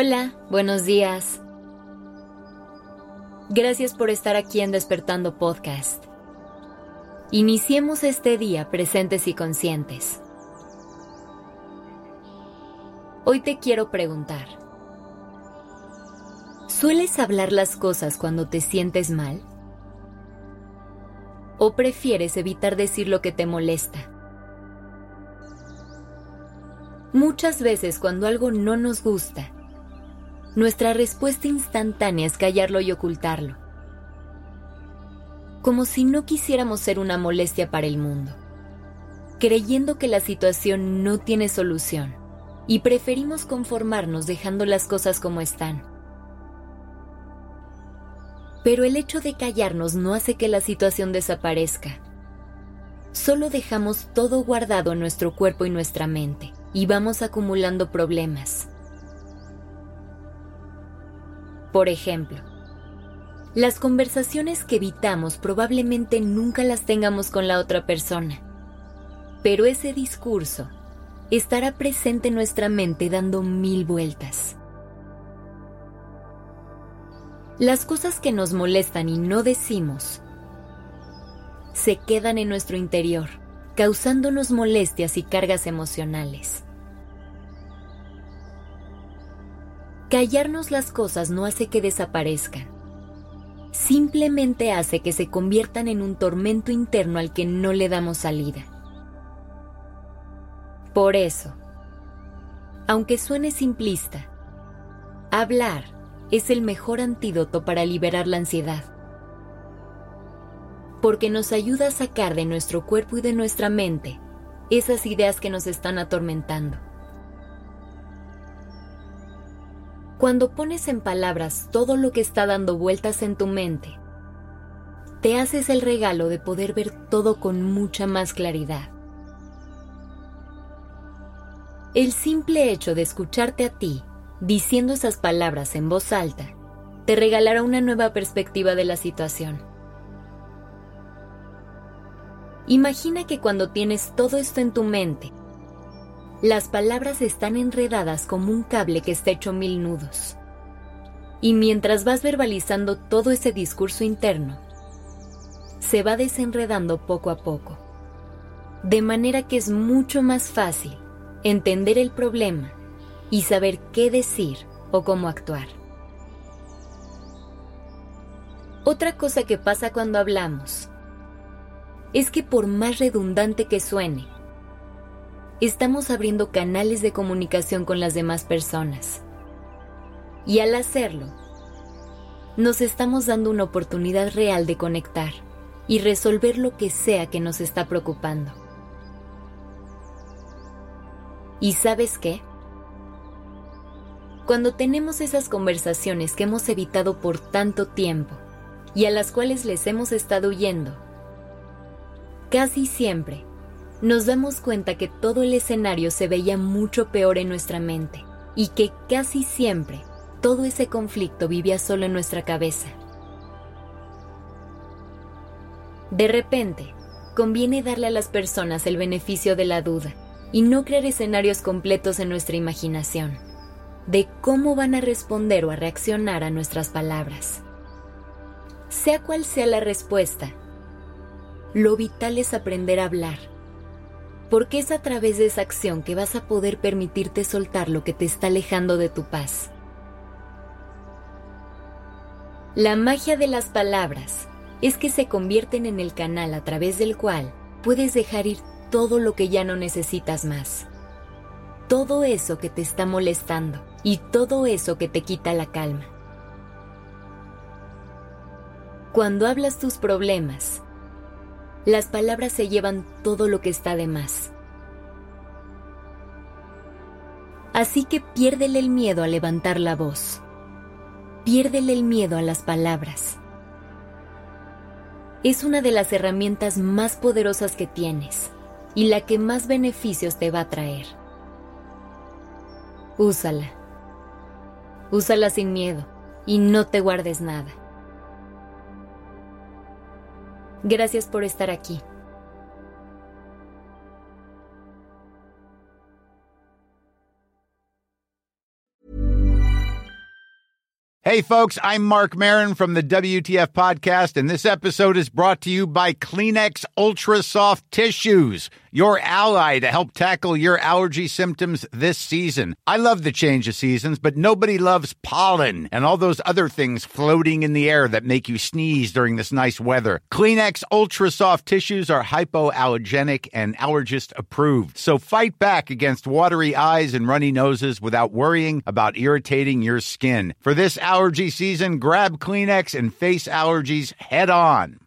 Hola, buenos días. Gracias por estar aquí en Despertando Podcast. Iniciemos este día presentes y conscientes. Hoy te quiero preguntar: ¿sueles hablar las cosas cuando te sientes mal? ¿O prefieres evitar decir lo que te molesta? Muchas veces cuando algo no nos gusta, nuestra respuesta instantánea es callarlo y ocultarlo, como si no quisiéramos ser una molestia para el mundo, creyendo que la situación no tiene solución y preferimos conformarnos dejando las cosas como están. Pero el hecho de callarnos no hace que la situación desaparezca. Solo dejamos todo guardado en nuestro cuerpo y nuestra mente y vamos acumulando problemas. Por ejemplo, las conversaciones que evitamos probablemente nunca las tengamos con la otra persona, pero ese discurso estará presente en nuestra mente dando 1000 vueltas. Las cosas que nos molestan y no decimos se quedan en nuestro interior, causándonos molestias y cargas emocionales. Callarnos las cosas no hace que desaparezcan. Simplemente hace que se conviertan en un tormento interno al que no le damos salida. Por eso, aunque suene simplista, hablar es el mejor antídoto para liberar la ansiedad, porque nos ayuda a sacar de nuestro cuerpo y de nuestra mente esas ideas que nos están atormentando. Cuando pones en palabras todo lo que está dando vueltas en tu mente, te haces el regalo de poder ver todo con mucha más claridad. El simple hecho de escucharte a ti diciendo esas palabras en voz alta te regalará una nueva perspectiva de la situación. Imagina que cuando tienes todo esto en tu mente, las palabras están enredadas como un cable que está hecho 1000 nudos. Y mientras vas verbalizando todo ese discurso interno, se va desenredando poco a poco, de manera que es mucho más fácil entender el problema y saber qué decir o cómo actuar. Otra cosa que pasa cuando hablamos es que por más redundante que suene, estamos abriendo canales de comunicación con las demás personas. Y al hacerlo, nos estamos dando una oportunidad real de conectar y resolver lo que sea que nos está preocupando. ¿Y sabes qué? Cuando tenemos esas conversaciones que hemos evitado por tanto tiempo y a las cuales les hemos estado huyendo, casi siempre nos damos cuenta que todo el escenario se veía mucho peor en nuestra mente y que casi siempre todo ese conflicto vivía solo en nuestra cabeza. De repente, conviene darle a las personas el beneficio de la duda y no crear escenarios completos en nuestra imaginación de cómo van a responder o a reaccionar a nuestras palabras. Sea cual sea la respuesta, lo vital es aprender a hablar, porque es a través de esa acción que vas a poder permitirte soltar lo que te está alejando de tu paz. La magia de las palabras es que se convierten en el canal a través del cual puedes dejar ir todo lo que ya no necesitas más. Todo eso que te está molestando y todo eso que te quita la calma. Cuando hablas tus problemas, las palabras se llevan todo lo que está de más. Así que piérdele el miedo a levantar la voz. Piérdele el miedo a las palabras. Es una de las herramientas más poderosas que tienes y la que más beneficios te va a traer. Úsala. Úsala sin miedo y no te guardes nada. Gracias por estar aquí. Hey folks, I'm Mark Maron from the WTF Podcast, and this episode is brought to you by Kleenex Ultra Soft Tissues, your ally to help tackle your allergy symptoms this season. I love the change of seasons, but nobody loves pollen and all those other things floating in the air that make you sneeze during this nice weather. Kleenex Ultra Soft Tissues are hypoallergenic and allergist approved, so fight back against watery eyes and runny noses without worrying about irritating your skin. For this allergy season, grab Kleenex and face allergies head on.